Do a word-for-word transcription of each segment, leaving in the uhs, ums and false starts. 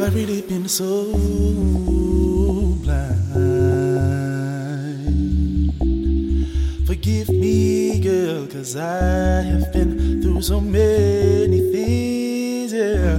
I really been so blind? Forgive me, girl, cause I have been through so many things, yeah.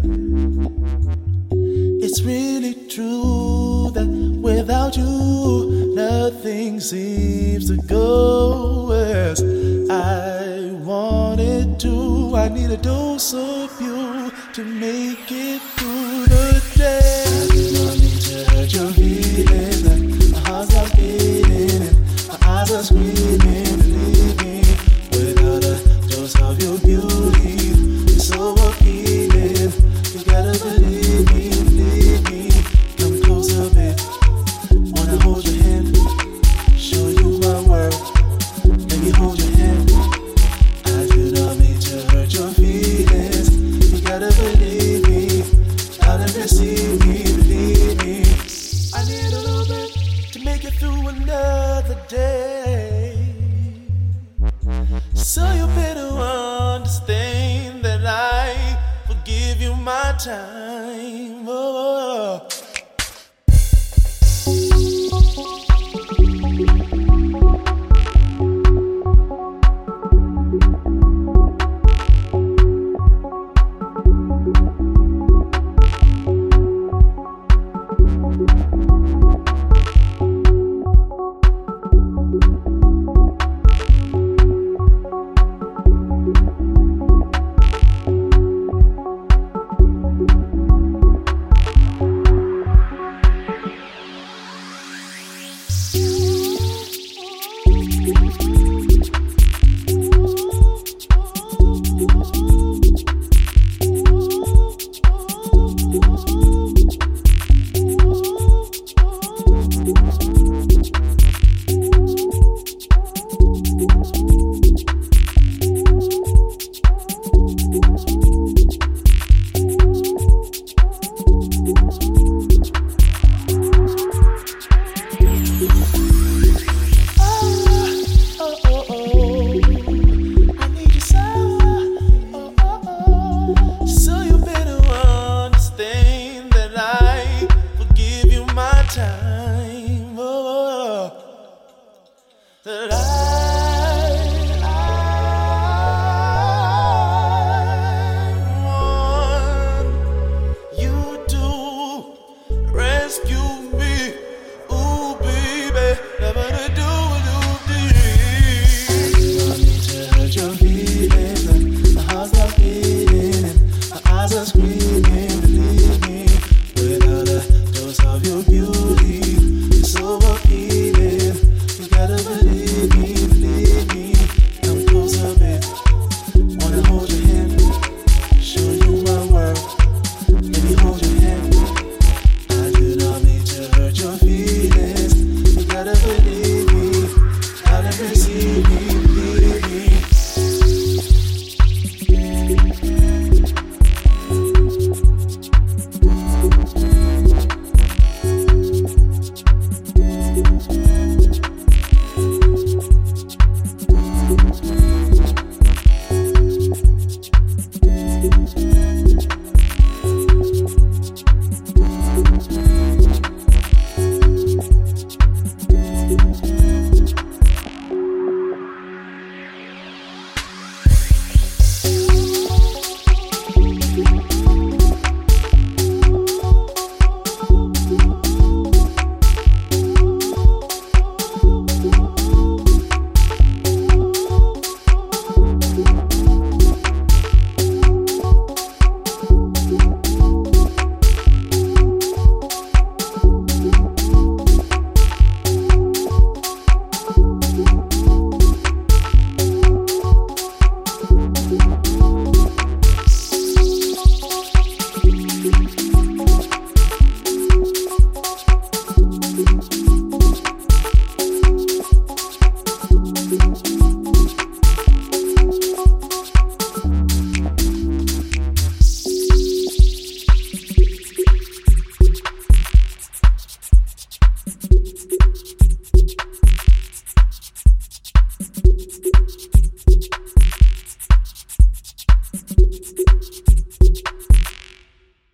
It's really true that without you, nothing seems to go as I wanted to. I need a dose of you to make it through the day. I do not mean to hurt your feelings. My heart's not beating and my eyes are screaming. Believe me, without a dose of your beauty, it's so appealing. You gotta believe me, believe me. Come closer, babe. Wanna hold your hand, show you my world. Let me hold your hand. I do not mean to hurt your feelings. You gotta believe me, gotta receive me, believe me. I need a little bit to make it through another day. So you better understand that I will give you my time.